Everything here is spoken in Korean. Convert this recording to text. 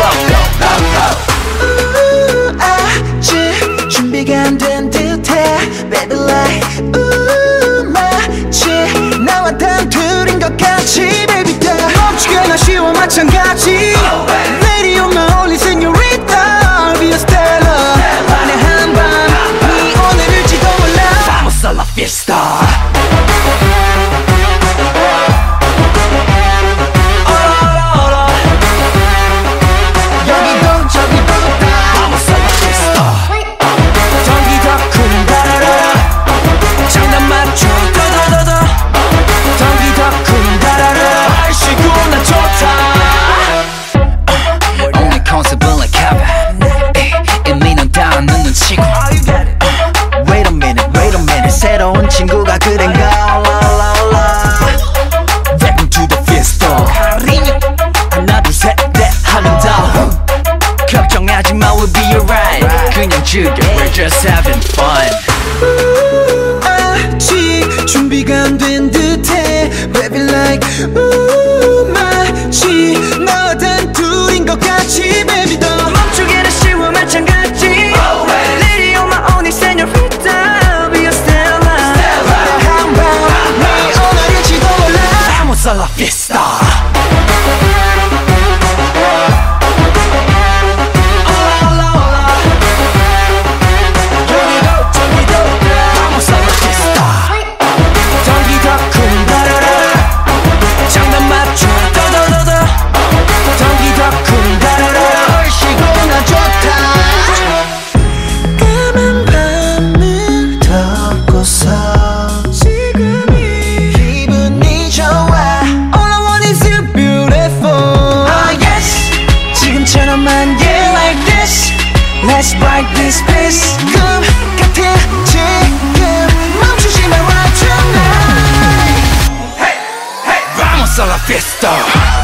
아직 준비가 안 된 듯해 Baby like 마치 나와 단둘인 것 같이 Baby girl 멈추기나 쉬워 마찬가지 Lady on my only señorita I'll be a stellar 안에 한밤 네 오늘일지도 몰라 Vamos a la fiesta 새로운 친구가 그댄가 Welcome to the fiesta 하나 둘 셋 넷 하면 더 걱정하지 마 we'll be alright 그냥 즐겨 we're just having fun 아직 준비가 안 된 듯해 Baby like 마치 나와 단둘인 것 같이 Baby 더 멈추기는 쉬워 마찬가지 Lady on my only señorita Vamos a la fiesta Let's break this place 꿈 같아 지금 멈추지 마 right tonight Hey, hey, vamos a la fiesta